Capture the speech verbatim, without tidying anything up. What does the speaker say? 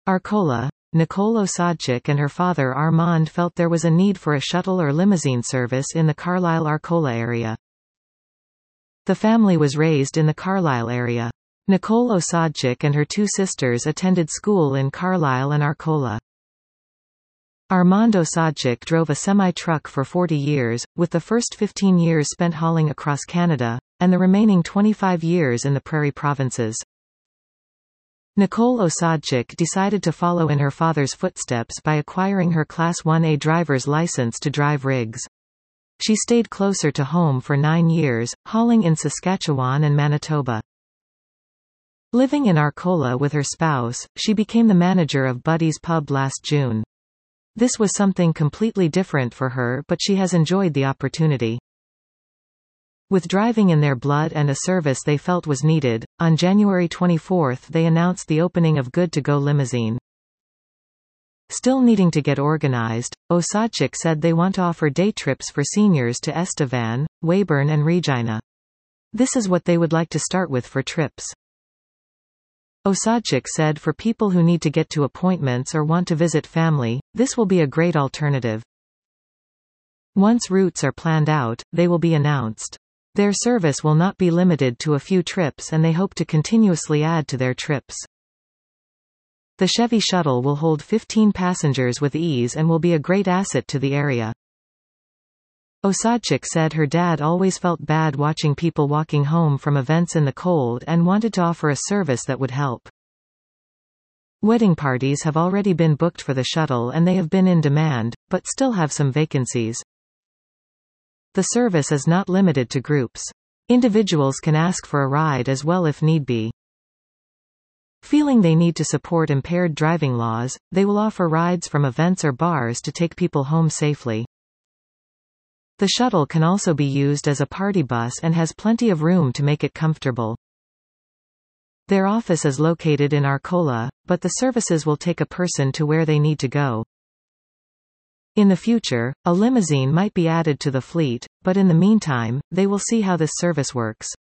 Arcola. Nicole Osadchik and her father Armand felt there was a need for a shuttle or limousine service in the Carlisle-Arcola area. The family was raised in the Carlisle area. Nicole Osadchik and her two sisters attended school in Carlisle and Arcola. Armand Osadchik drove a semi-truck for forty years, with the first fifteen years spent hauling across Canada, and the remaining twenty-five years in the Prairie Provinces. Nicole Osadchik decided to follow in her father's footsteps by acquiring her Class one A driver's license to drive rigs. She stayed closer to home for nine years, hauling in Saskatchewan and Manitoba. Living in Arcola with her spouse, she became the manager of Buddy's Pub last June. This was something completely different for her, but she has enjoyed the opportunity. With driving in their blood and a service they felt was needed, on January twenty-fourth they announced the opening of Good to Go Limousine. Still needing to get organized, Osadchik said they want to offer day trips for seniors to Estevan, Weyburn and Regina. This is what they would like to start with for trips. Osadchik said for people who need to get to appointments or want to visit family, this will be a great alternative. Once routes are planned out, they will be announced. Their service will not be limited to a few trips and they hope to continuously add to their trips. The Chevy shuttle will hold fifteen passengers with ease and will be a great asset to the area. Osadchik said her dad always felt bad watching people walking home from events in the cold and wanted to offer a service that would help. Wedding parties have already been booked for the shuttle and they have been in demand, but still have some vacancies. The service is not limited to groups. Individuals can ask for a ride as well if need be. Feeling they need to support impaired driving laws, they will offer rides from events or bars to take people home safely. The shuttle can also be used as a party bus and has plenty of room to make it comfortable. Their office is located in Arcola, but the services will take a person to where they need to go. In the future, a limousine might be added to the fleet, but in the meantime, they will see how this service works.